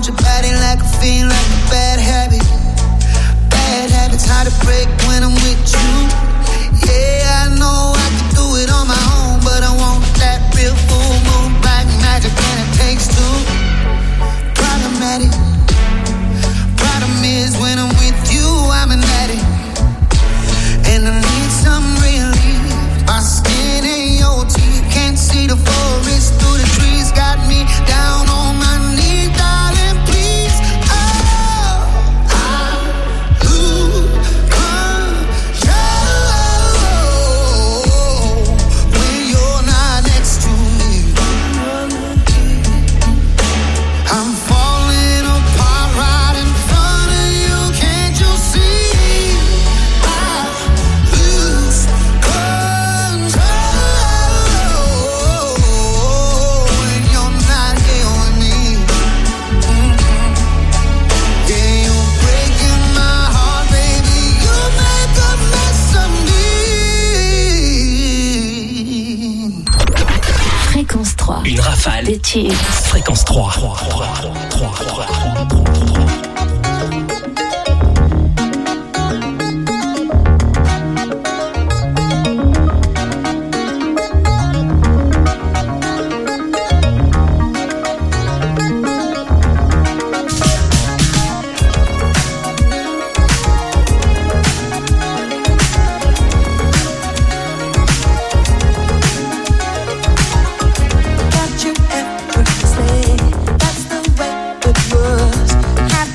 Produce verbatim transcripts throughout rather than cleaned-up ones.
your body like a fiend, like a bad habit. Bad habits hard to break when I'm with you. Yeah, I know I can do it on my own, but I want that real full moon, black magic, and it takes two. Problematic. Problem is when I'm with you, I'm an addict, and I need some relief. My skin ain't your teeth, can't see the forest through the trees. Got me down on my knees, darling, please. Oh, I lose control when you're not next to me. I'm falling apart right in front of you, can't you see? I lose control when you're not here with me. Mm-hmm. Yeah, you're breaking my heart, baby. You make a mess of me. Fréquence trois. Une rafale. Des tubes. Fréquence trois. Got you effortlessly, that's the way it was. Had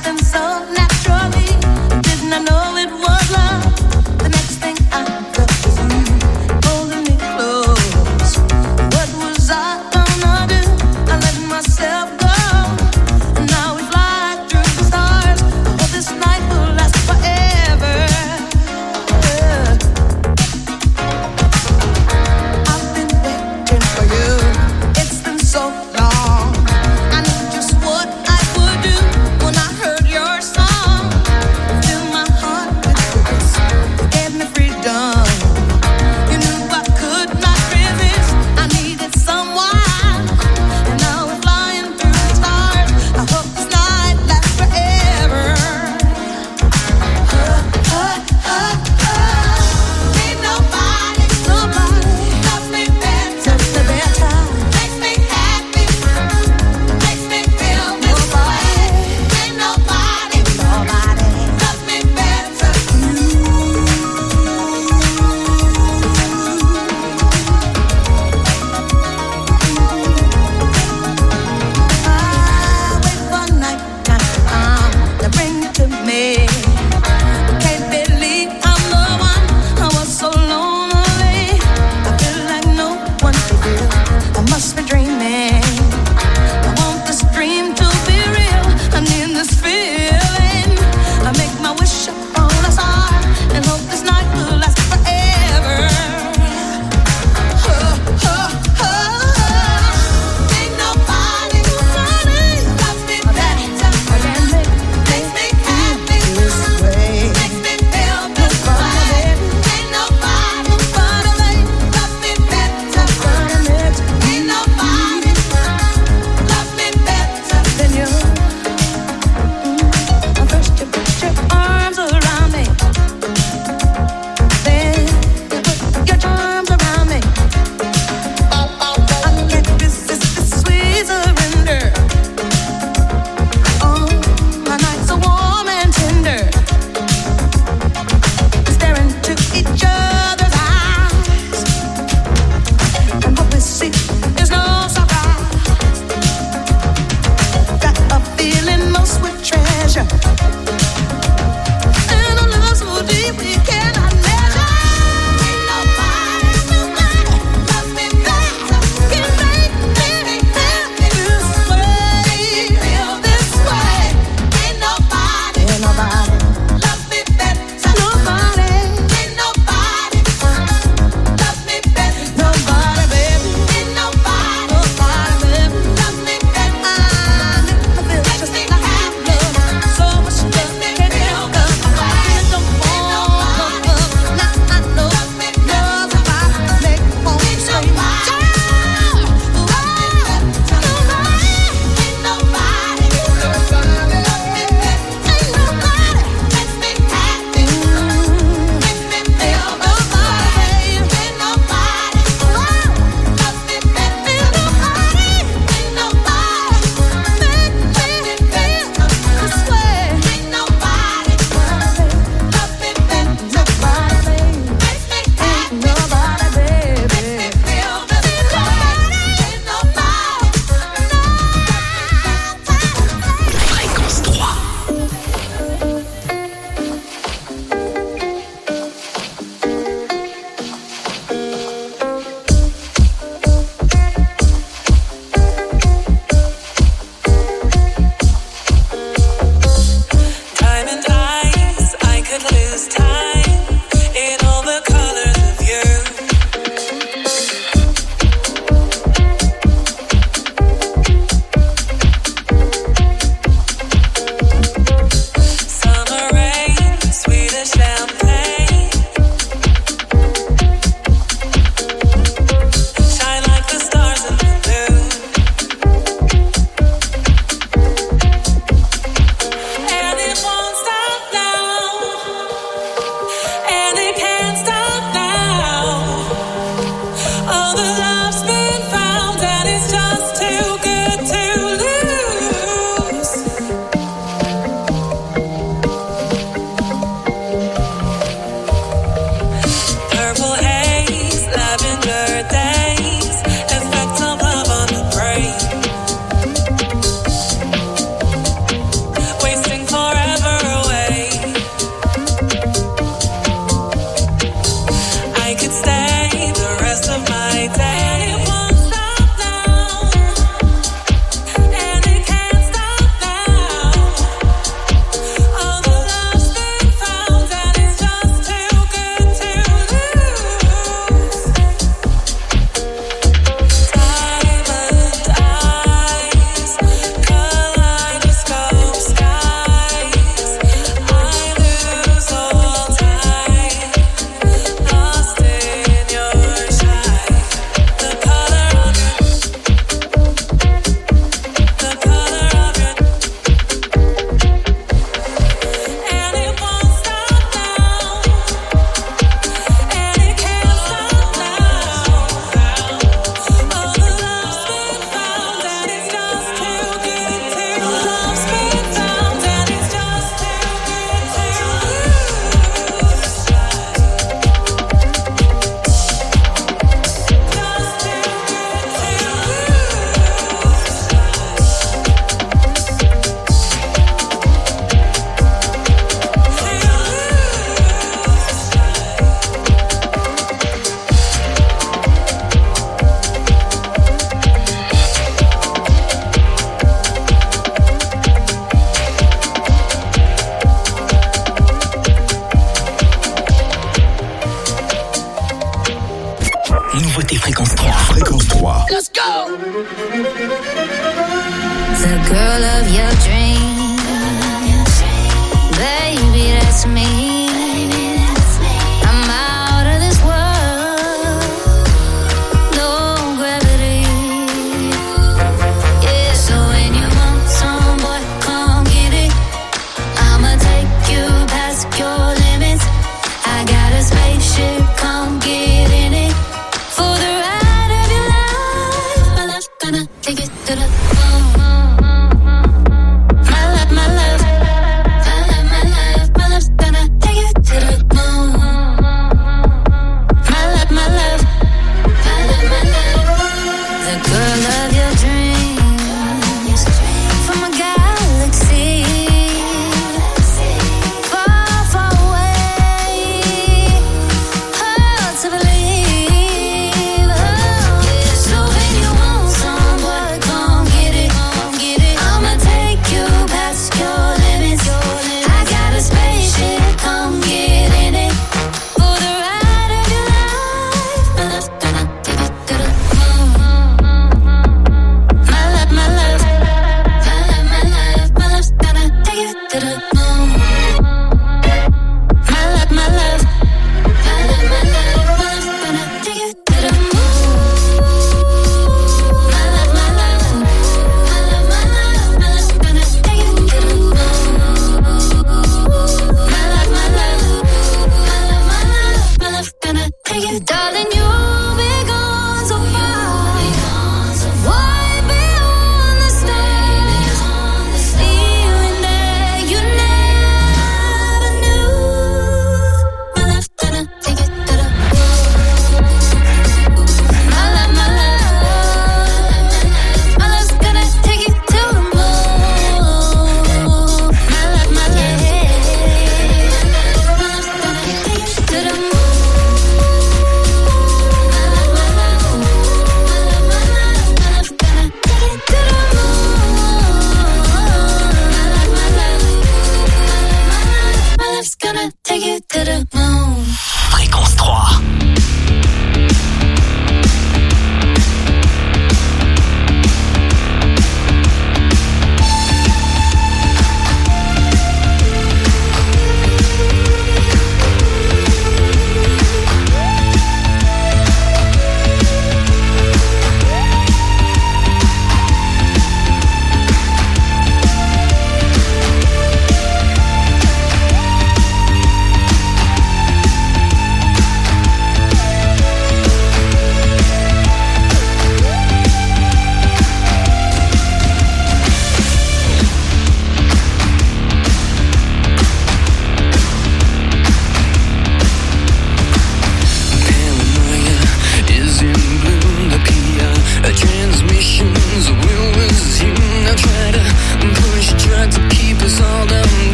Nouveauté Fréquence trois. Fréquence trois. Let's go! The girl of your dreams, baby, that's me. I'm out of this world, no gravity. Yeah, so when you want some, boy, come get it. I'ma take you past your limits. I got a spaceship, come get in it. For the ride of your life, my love gonna take it to the moon. Come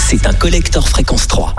c'est un collector fréquence trois.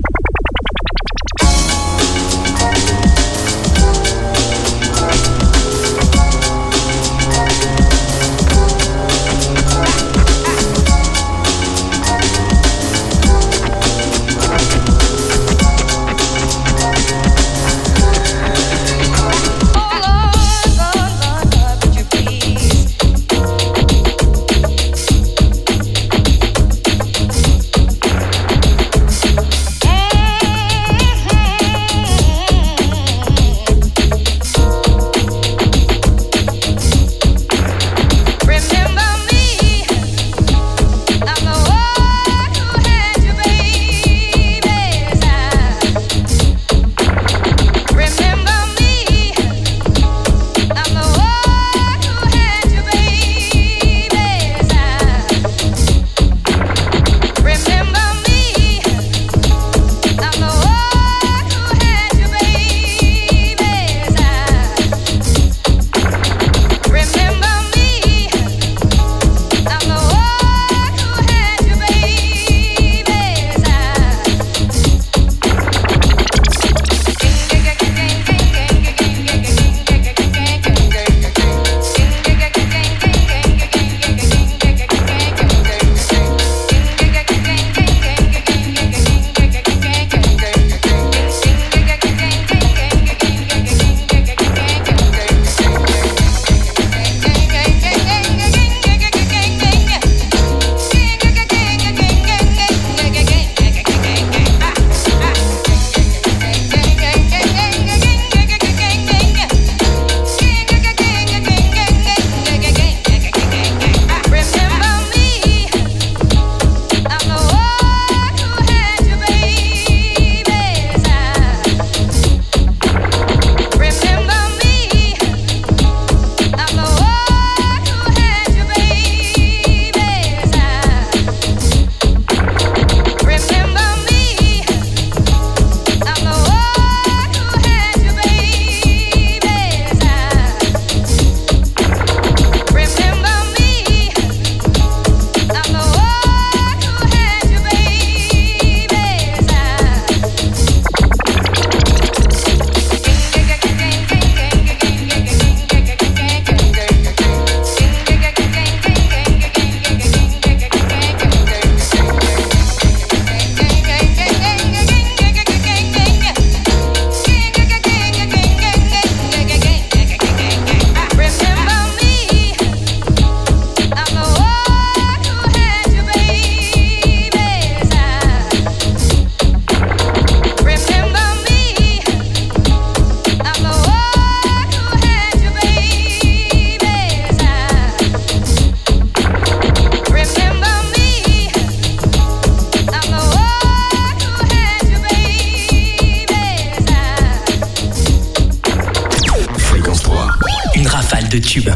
de tubes.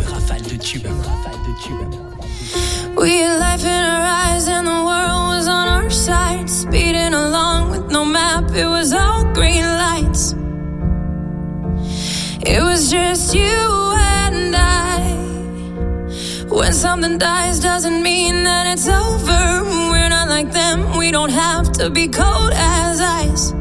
We had life in our eyes and the world was on our side, speeding along with no map, it was all green lights. It was just you and I. When something dies doesn't mean that it's over. We're not like them, we don't have to be cold as ice.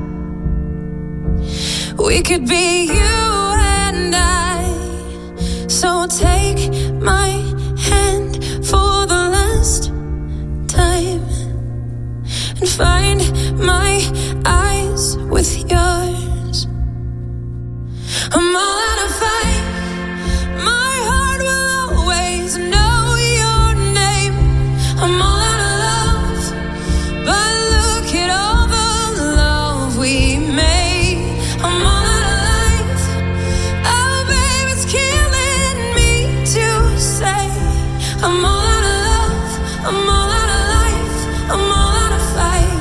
We could be you and I. So take my hand for the last time and find my eyes with yours. I'm all out of fight. My heart will always know your name. I'm all out of love, but look at all the love we made. I'm all out of life. Oh, babe, it's killing me to say. I'm all out of love. I'm all out of life. I'm all out of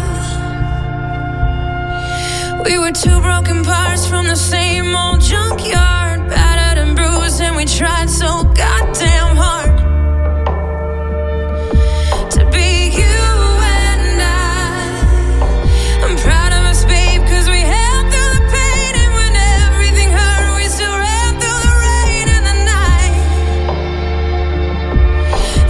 fight. We were two broken parts from the same old junkyard, battered and bruised, and we tried so goddamn hard to be you and I. I'm proud of us, babe, cause we held through the pain, and when everything hurt, we still ran through the rain and the night.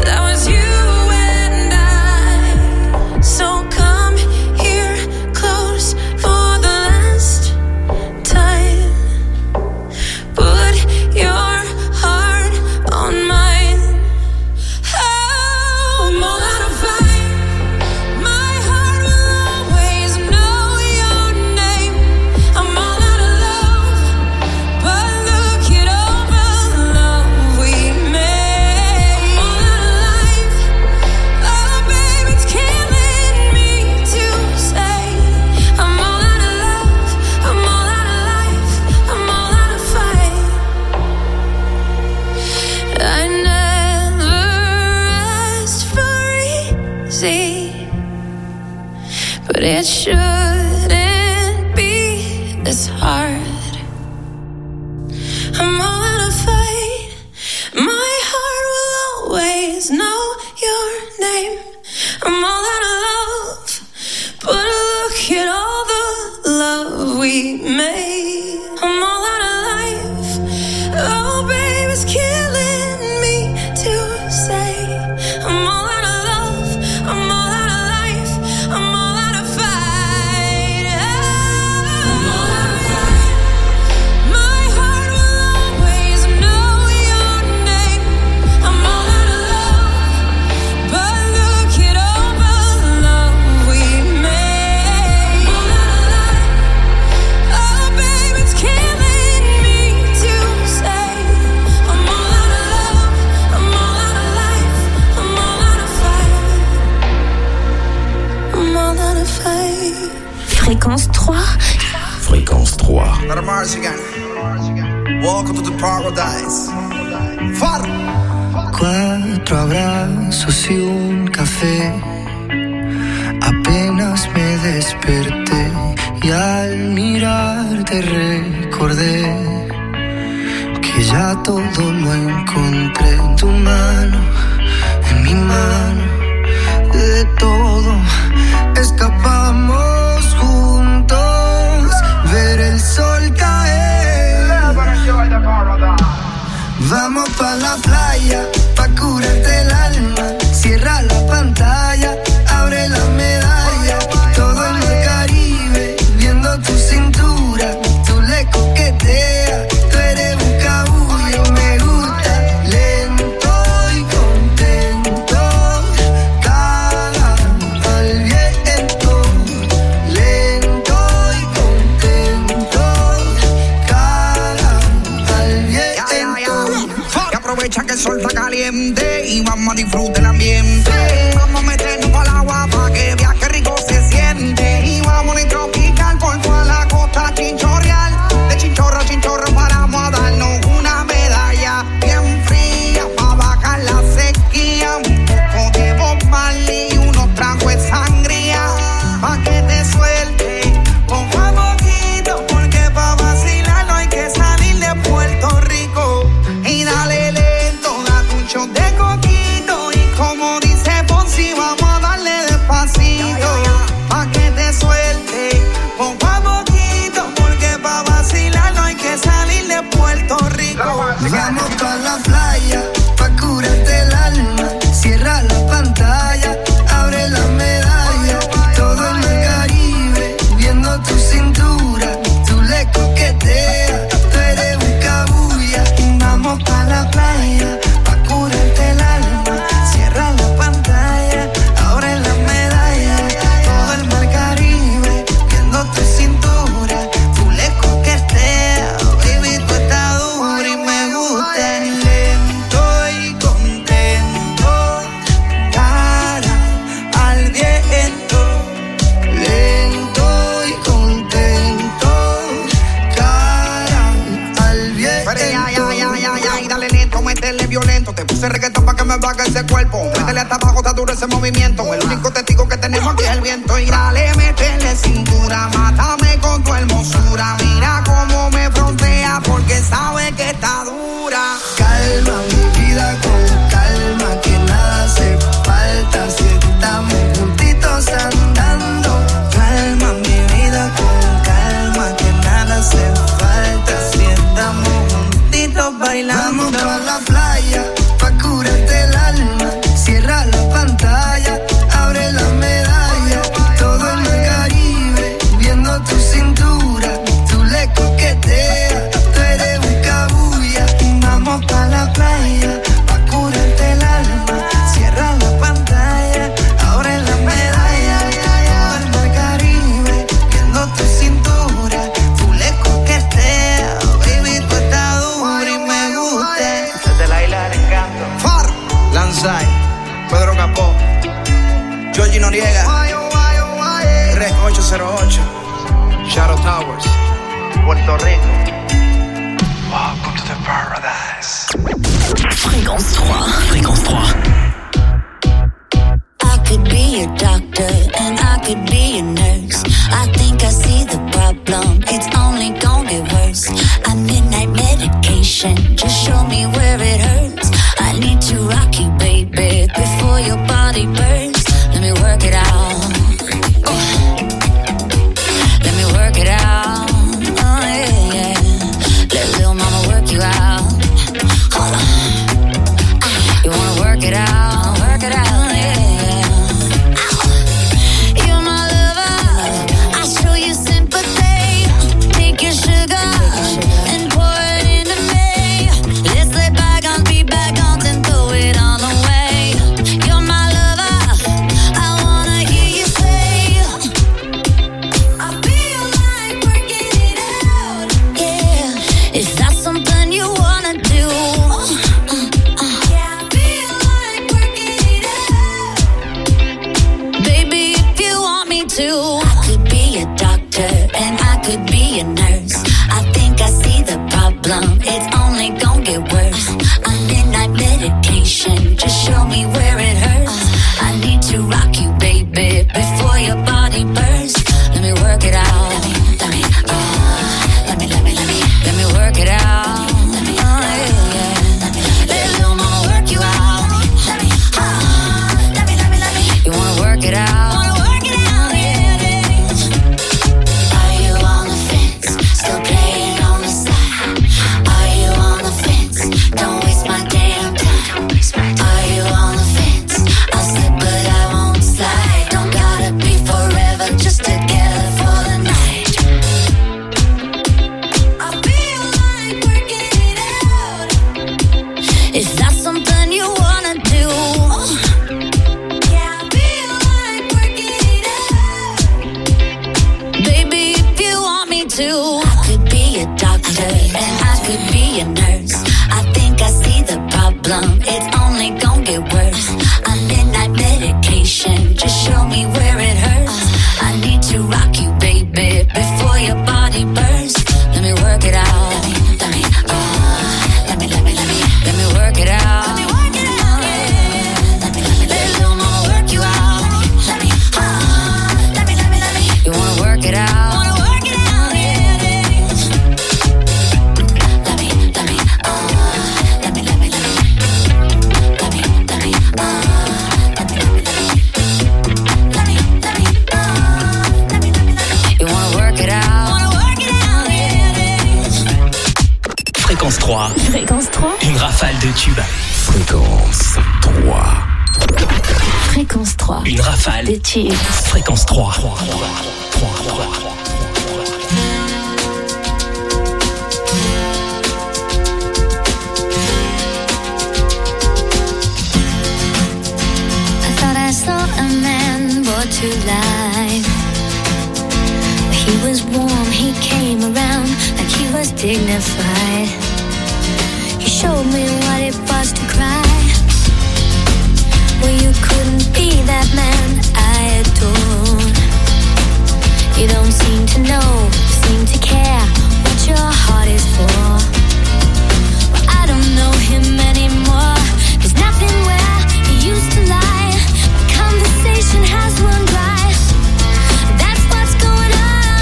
but it shouldn't be this hard. I'm all out of fight. My heart will always know your name. I'm all out of love, but look at all the love we made. I'm all out of life. Oh, babe, it's killing me to say. I'm all out of love. I'm all out of life. I'm all out of fight. Oh, I'm all out of fight. My heart will always know your name. I'm all out of love, but look at all the love we made. I'm all out of life. Oh, babe, it's killing me to say. I'm all out of love. I'm all out of life. I'm all out of fight. I'm all out of fight. Fréquence trois. Fréquence trois. Para Mars again. Welcome to the paradise. Far. Cuatro abrazos y un café. Apenas me desperté y al mirarte recordé que ya todo lo encontré en tu mano, en mi mano. De todo escapamos juntos, ver el sol caer. Vamos pa' la playa, pa' curarte el alma. Cierra la pantalla, abre la medalla. Todo en el Caribe, viendo tu cintura. Tú le coqueteas, tú eres un cabullo. Me gusta lento y contento. Cara al viento, lento y contento. Cara al viento. Y aprovecha que el sol está caliente y vamos a disfrutar el ambiente. Vamos a meternos para el agua para que veas qué rico se siente. Y vamos a tropical por toda la costa chinchorreal. De chinchorro a chinchorro paramos a darnos una medalla bien fría para bajar la sequía. Un poco de Bob Marley y unos tragos de sangría pa' que te suelte poco a poquito, porque pa' vacilar no hay que salir de Puerto Rico. Y dale lento, date un shot de coquito. Y como dice Ponzi, vamos a darle despacito pa' que te suelte poco a poquito, porque pa' vacilar no hay que salir de Puerto Rico. Vamos pa' la playa, pa' curarte el alma. Cierra la pantalla, abre la medalla. Todo en el Caribe, viendo tu cintura. Tú le coqueteas, tú eres un cabulla. Vamos pa' la playa, pa' curarte el alma. Cierra la pantalla, abre la medalla. Todo el mar Caribe, viendo tu cintura. Tú le coqueteas, baby, tú estás dura y me gusta. Lento y contento, cara al viento. Lento y contento, cara al viento. Pero ya, ya, ya, ya, ya, y dale lento, métele violento. Te puse reggaetón pa' que me baje ese cuerpo. Métele hasta abajo, está duro ese movimiento. El único testigo que tenemos aquí es el viento. Y dale, métele cintura, mátame con tu hermosura. Mira cómo me frontea, porque sabe que está dura. Calma mi vida con calma, que nada hace falta si estamos juntitos andando. Calma mi vida con calma, que nada hace falta si estamos juntitos bailando. Vamos pa' la playa, pa' curarte el alma. Cierra la pantalla, abre la medalla. Todo en el Caribe, viendo tu cintura. Tú le coqueteas, tú eres un cabulla. Vamos pa' la playa, pa' curarte el alma. Cierra la pantalla, abre la medalla. Todo el mar Caribe, viendo tu cintura. Tú le coqueteas, baby, tú estás dura y me gusta. Desde la isla del encanto. Far, Lanzai, Pedro Capó, Georgie Noriega, Rec ocho cero ocho, Shadow Towers, Puerto Rico. Welcome to the paradise. Fréquence trois. Fréquence trois. I could be your doctor and I could be your nurse. it out, work it out, yeah. You're my lover, I show you sympathy. Take your sugar and pour it into me. Let's let bygones be bygones and throw it all away. You're my lover, I wanna hear you say, I feel like working it out, yeah. Is that something you wanna do? Yeah, I feel like working it out. Baby, if you want me to, I could be a doctor and I could be a nurse. I think I see the problem, it's only gonna get worse. A midnight medication, just show me where it hurts. I need to rock you, baby, before your body bursts. Let me work it out. Let me, let me, uh, let me, let me, let me, let me work it out. Let me, oh, yeah, yeah. Let little mama work you out. Let me, uh, let me, let me, let me. You wanna work it out? Wanna work it out, yeah, yeah. Are you on the fence? Still playing on the side? Are you on the fence? Don't waste my damn time. Are you on the fence? I'll slip but I won't slide. Don't gotta be forever, just together for the night. I feel like working it out. Is that something you wanna do? Yeah, I feel like working it out. Baby, if you want me to, I could be a doctor and I could be a nurse. I think I see the problem, it's only gonna get worse. A midnight medication, just show me where it hurts. I need to rock you, baby, before your body bursts. Let me work it out. Let me, let me, uh, let me, let me, let me, let me work it out. Let me work it out, yeah. Let me, let me, let little mama work you out. Let me, uh, let me, let me, let me. You wanna work it out? Wanna work it out, yeah, yeah. Let me, let me, uh, let me, let me, let me. Let me, let me, uh, let me, let me, let me. Let me, let me, uh, let me, let me, let me. You wanna work it out? Wanna work it out, yeah, yeah. Fréquence trois. Fréquence trois. Une rafale de tubes. Fréquence trois. Fréquence trois. Une rafale de tubes. Fréquence trois. I thought I saw a man brought to life. He was warm, he came around like he was dignified. He showed me what it was to cry. Well, you couldn't be that man I adored. You don't seem to know, seem to care what your heart is for. Well, I don't know him anymore. There's nothing where he used to lie. My conversation has run dry. That's what's going on.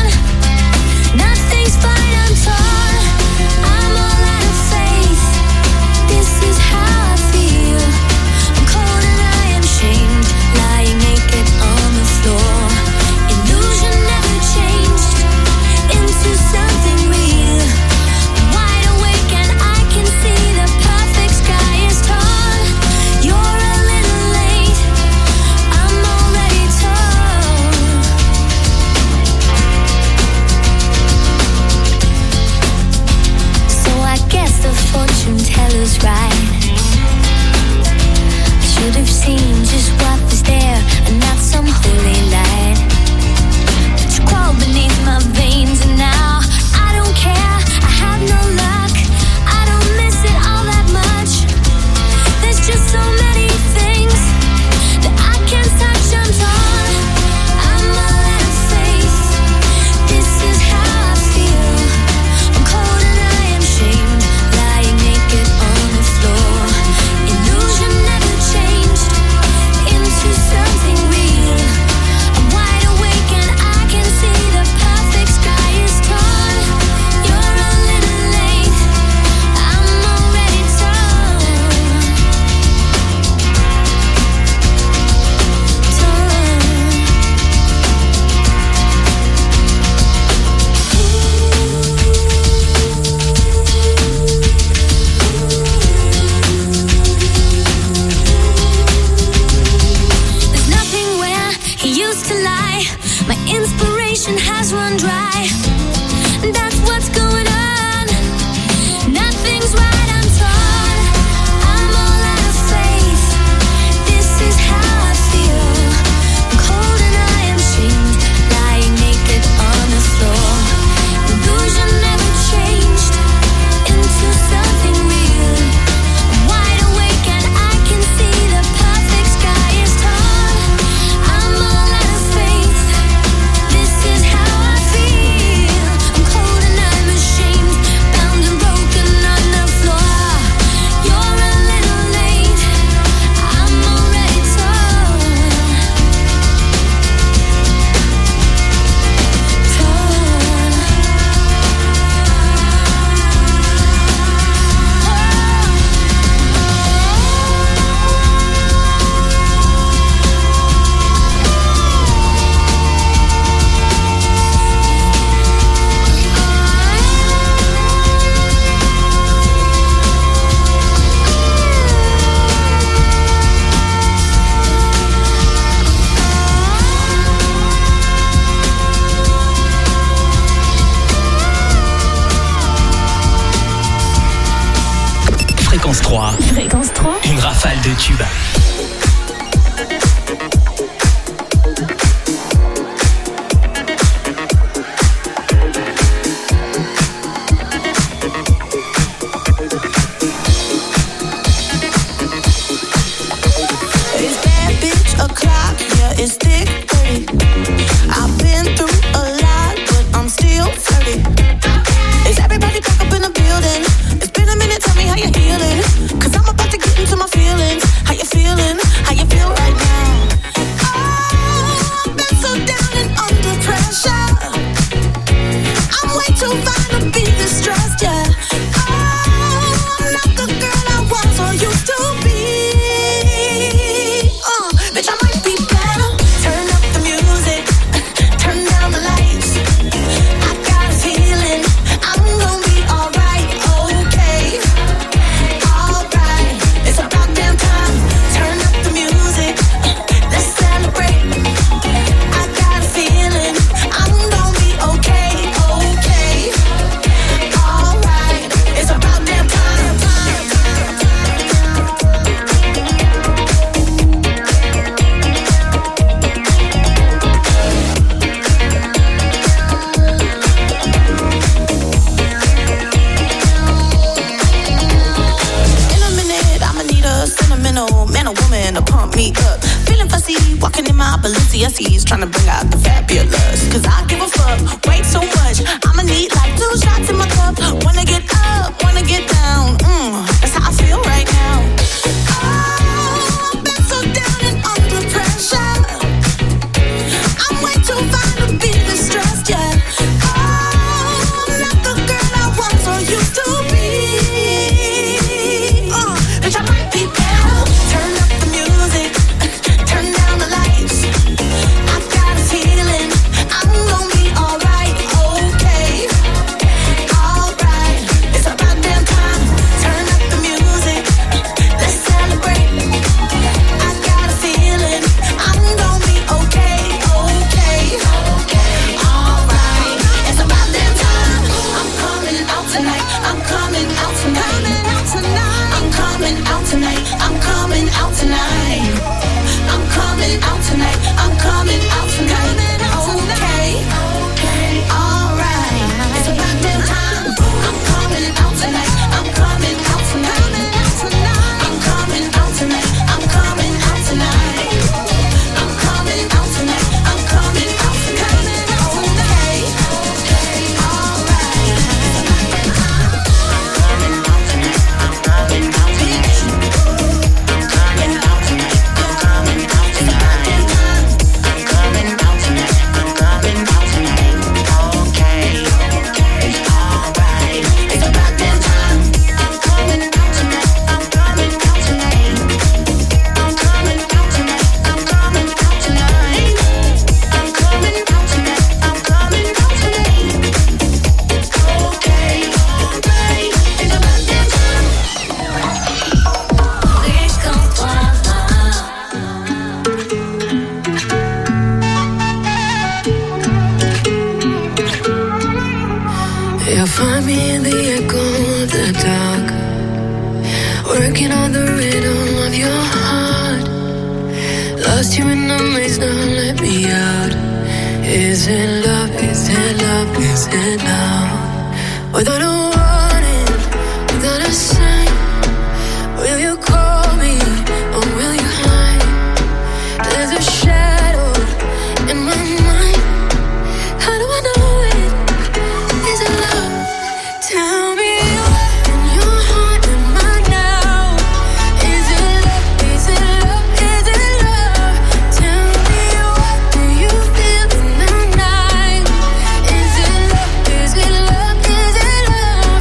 Nothing's fine, I'm torn. I'm all out of faith. This Fréquence trois. Une rafale de tubes. It's thick thirty. I've been through a lot, but I'm still flirty. Is everybody back up in the building? It's been a minute, tell me how you're healing. Cause I'm about to get into my feelings. How you feeling? How you feel right now? Oh, I've been so down and under pressure. I'm way too fine to be distressed, yeah. Oh, I'm not the girl I was or used to be. Uh, bitch, I might be better. Balenciennes trying to bring out the fabulous. Cause I give a fuck, way too much. I'ma need like two shots in my cup. Wanna get up, wanna get down. Mm, that's how I feel right now. Oh, I've been so down and under pressure. I'm way too fine to be distressed, yeah. Oh, I'm not the girl I was or used to be. Uh, bitch, I might be better. Turn up the music, turn down the lights. I got a feeling I'm gonna be alright, okay, alright. It's about damn time. Turn up the music, let's celebrate. I got a feeling I'm gonna be okay, okay, okay, alright. It's about damn time. I'm coming out tonight. I'm coming out tonight. I'm coming out tonight. I'm coming out tonight. I'm coming out tonight. I'm coming out tonight. Okay, okay, alright. It's about damn time. I'm coming out tonight. I'm coming out tonight. I'm coming out tonight. I'm coming out tonight. I'm coming out tonight. I'm coming out tonight. Okay, okay, alright. I'm coming out tonight. I'm coming out tonight. I'm coming out tonight. I'm coming out tonight. I'm coming out tonight. I'm coming out tonight. Okay, it's alright. It's about that time. I'm coming out tonight. I'm coming out tonight. I'm coming out tonight. I'm coming out tonight. I'm coming out tonight. I'm coming out tonight. Okay, alright. It's about that time. Fréquence trois. You'll find me in the echo of the dark, working on the rhythm of your heart. Lost you in the maze, now let me out. Is it love? Is it love? Is it now? Without a warning, without a sign, will you call me or will you hide? There's a shadow in my mind. How do I know it? Is it love? Tell me what in your heart am I now? Is it love? Is it love? Is it love? Tell me what do you feel in the night? Is it love? Is it love? Is it love?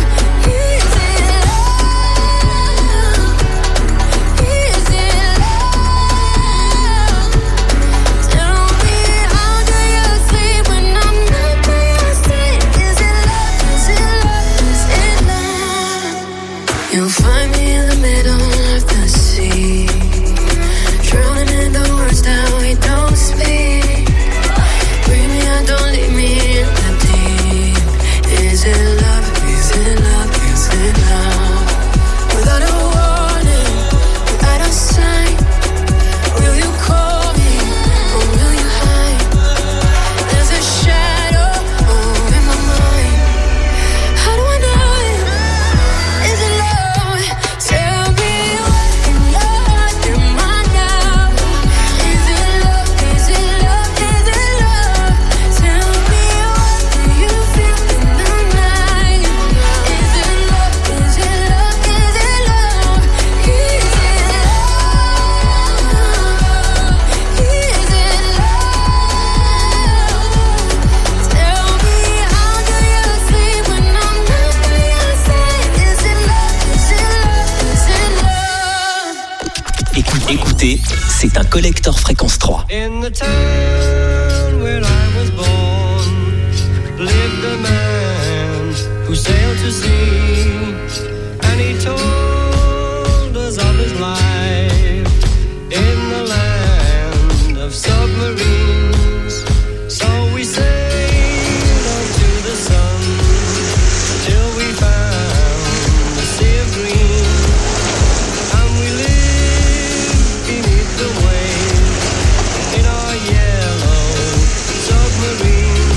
Écoutez, c'est un collector Fréquence trois. In the town where I was born lived a man who sailed to sea, and he told us of his life in the land of submarines. So we sailed up to the sun till we found the sea of green, and we lived beneath the waves in our yellow submarine.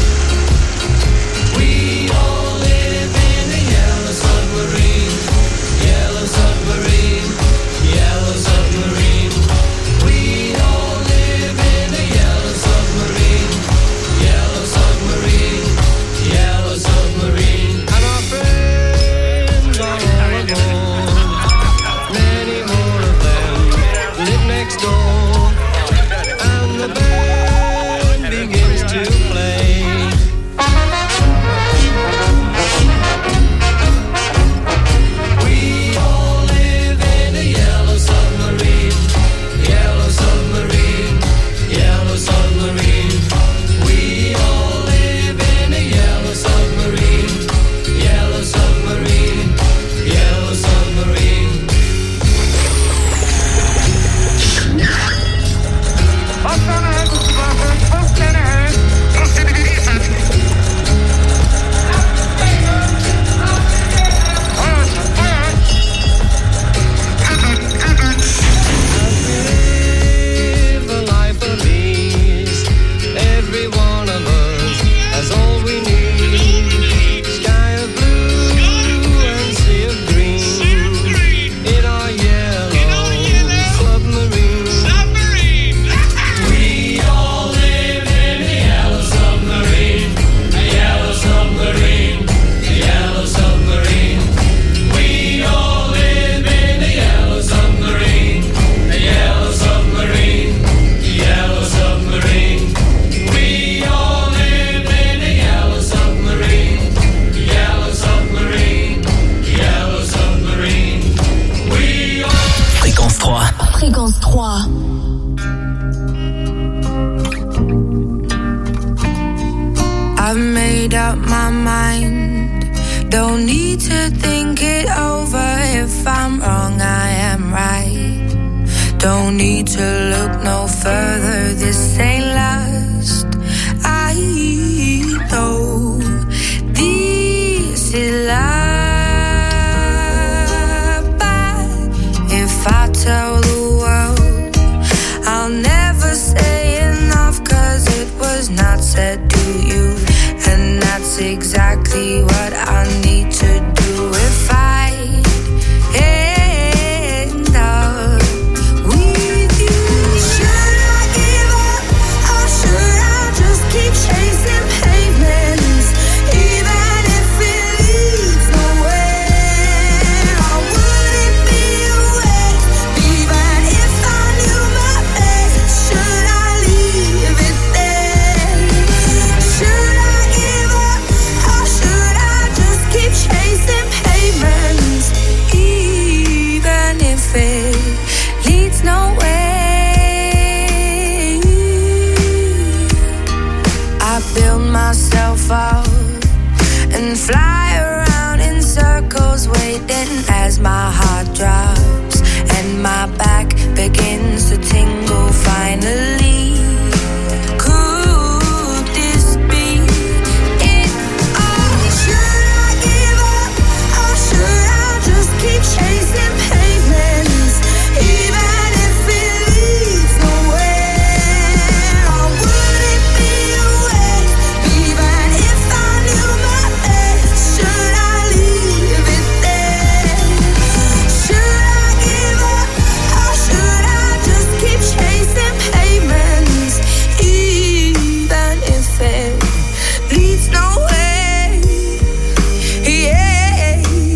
We all live in a yellow submarine, yellow submarine, yellow submarine. We all live in a yellow submarine, yellow submarine, yellow submarine. And our friends are all aboard, many more of them live next door, and the band begins to play. We all live in a yellow submarine, yellow submarine, yellow submarine. We all live in a yellow submarine, yellow submarine, yellow submarine. Live a life of ease. Every one of us has all we need. Sky of blue and sea of green in our yellow submarine. We all live in a yellow submarine, a yellow submarine, a yellow submarine. We all live in a yellow submarine, a yellow submarine, a yellow submarine. We all live in a yellow submarine, yellow submarine, yellow submarine. We all Fréquence trois. Fréquence trois. I've made up my mind. Don't need to think it over. If I'm wrong, I am right. Don't need to look no further. This ain't last. I know this is love. But if I tell the world, I'll never say enough, 'cause it was not said to you. And that's exactly what I need to do if I end up with you. Should I give up, or should I just keep chasing pavements, even if it leads nowhere? Or would it be a waste, even if I knew my best? Should I leave it there? Should I give up, or should I just keep chasing pavements, even if it leads nowhere? I build myself up and fly around in circles, waiting as my heart drops and my back begins to tingle finally. Could this be it? Or should I give up, or should I just keep chasing pavements, even if it leads nowhere? Or would it be a waste, even if I knew my best? Should I leave it there? Should I give up, or should I just keep chasing pavements, even if it leads nowhere? Yeah.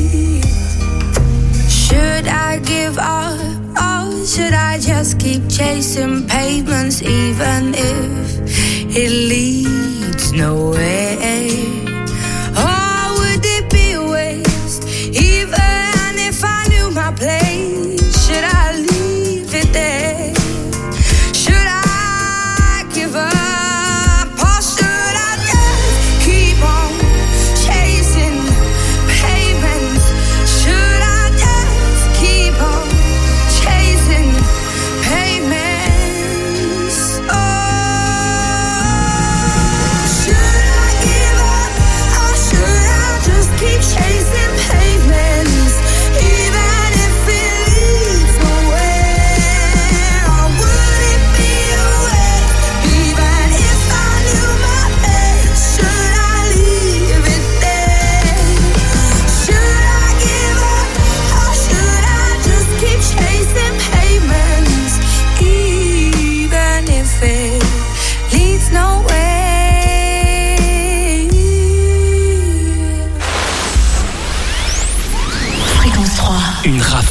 Should I give up, or should I just keep chasing pavements, even if it leads nowhere? Or would it be a waste, even if I knew my place? Should I leave it there?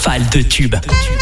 rafale de tubes.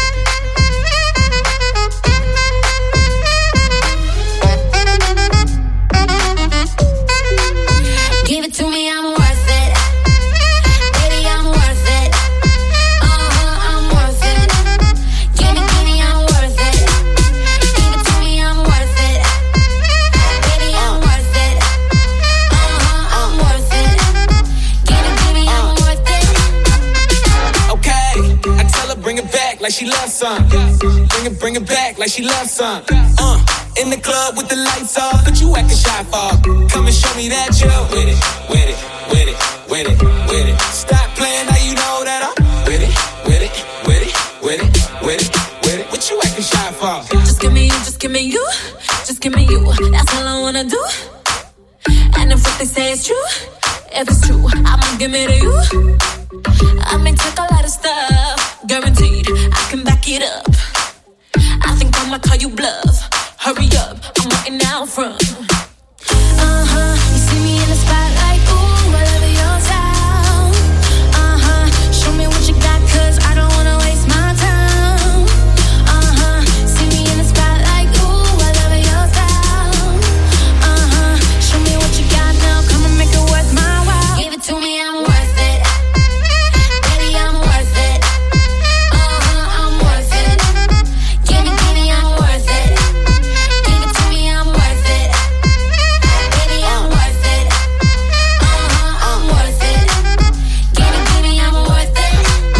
Give it to me, I'm worth it. Baby, I'm worth it. Uh-huh, I'm worth it. Give me, give me, I'm worth it. Give it to me, I'm worth it. Baby, I'm worth it. Uh-huh, I'm worth it. Give me, give me, I'm worth it. Okay, I tell her bring it back like she loves some. Bring it, bring it back like she loves some. Uh, in the club with the lights off, but you acting shy for. Come and show me that you're with it, with it, with it, with it, with it. Stop playing, now you know that I'm with it, with it, with it, with it, with it, with it. What you acting shy for? Just give me you, just give me you, just give me you. That's all I wanna do. And if what they say is true, if it's true, I'ma give it to you. I may take a lot of stuff, guaranteed I can back it up. I think I'ma call you bluff. Hurry up, I'm waiting out front. Uh-huh, you see me in the spotlight, ooh, I love your style. Uh-huh, show me what you got, cause I don't wanna waste my time. Uh-huh, see me in the spotlight, ooh, I love your style. Uh-huh, show me what you got now, come and make it worth my while. Give it to me, I'm worth it. Baby, I'm worth it. Uh-huh, I'm worth it. Give me, give me, I'm worth it. Give it to me, I'm worth it. Baby, I'm worth it. Uh-huh, I'm worth it. Give it, give me, I'm worth it.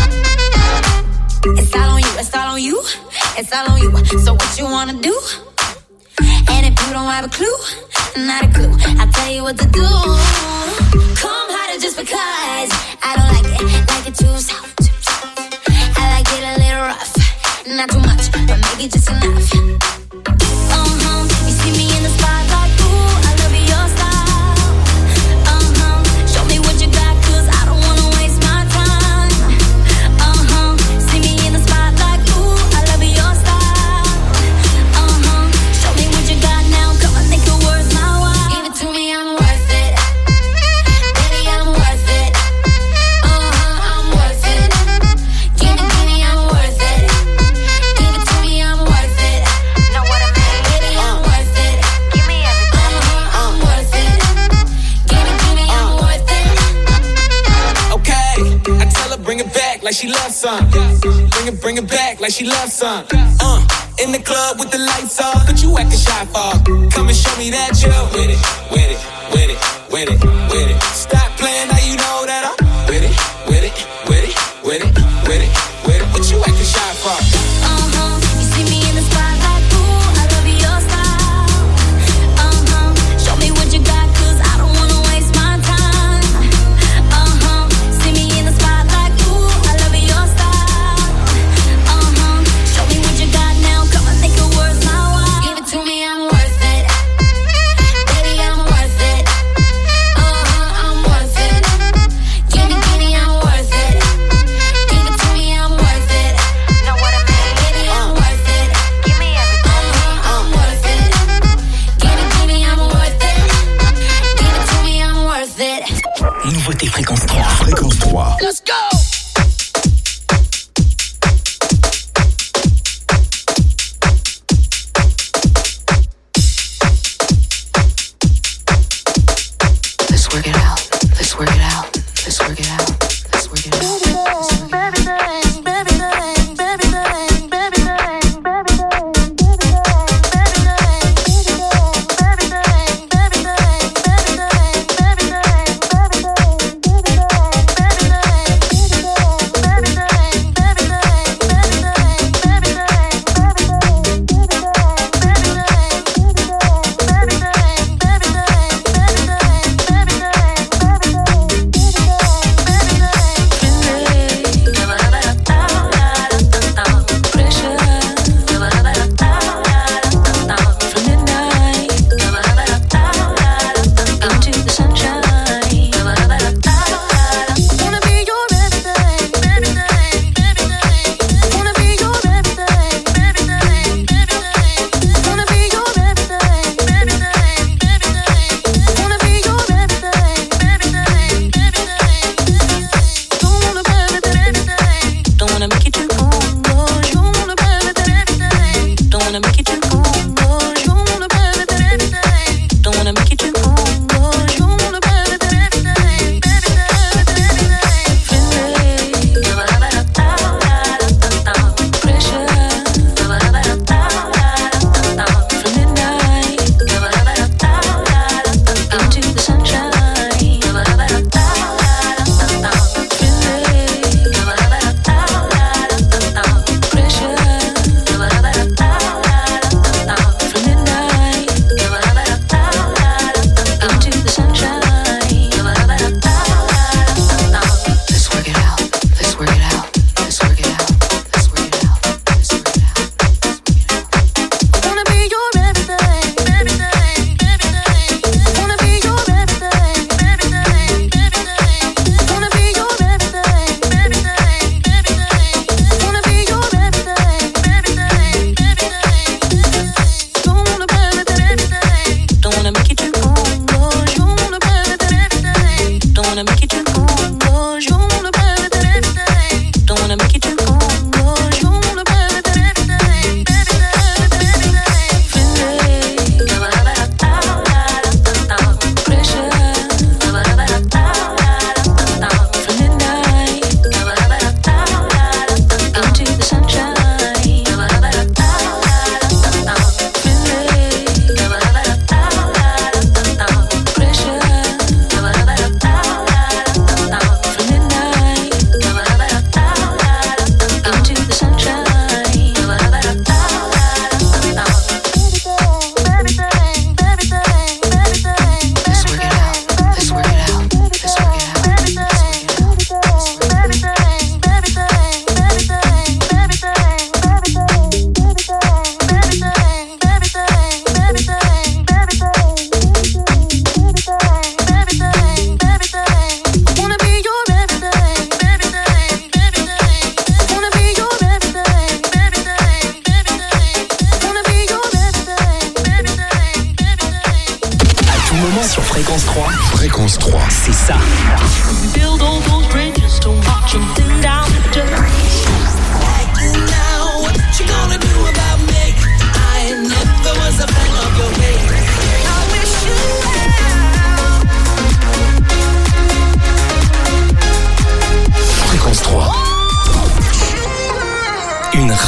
It's all on you, it's all on you, it's all on you. So what you wanna do? And if you don't have a clue, not a clue, I'll tell you what to do. Come harder just because I don't like it, like it too soft. I like it a little rough, not too much, but maybe just enough. Uh-huh, you see me in the spotlight, ooh, I love your style. Uh-huh, show me what you got, cause I don't wanna waste my time. Uh-huh, see me in the spotlight, ooh, I love your style. Uh-huh, show me what you got now, come on, make it worth my while. Give it to me, I'm worth it. Baby, I'm worth it. Uh-huh, I'm worth it. Give me, give me, I'm worth it. Give it to me, I'm worth it. Know what I mean? Baby, I'm worth it. Give me everything. Uh-huh, I'm worth it. Give me, give me, I'm worth it. Okay, I tell her bring it back like she loves some. Bring it, bring it back like she loves some. Uh, in the club with the lights off, but you acting shy for. Come and show me that you're with it, with it, with it, with it, with it. Stop playing, now you know that I'm with it, with it, with it, with it, with it, with it. What you acting shy for? Uh-huh, you see me in the spotlight, ooh, I love your style. Uh-huh, show me what you got, cause I don't wanna waste my time. Uh-huh, see me in the spotlight, ooh, I love your style. Uh-huh, show me what you got now, come on, make it worth my while. Give it to me, I'm worth it. Baby, I'm worth it. Uh-huh, I'm worth it. Fréquence trois. Fréquence trois. C'est ça. Build all those bridges to watch them thin down.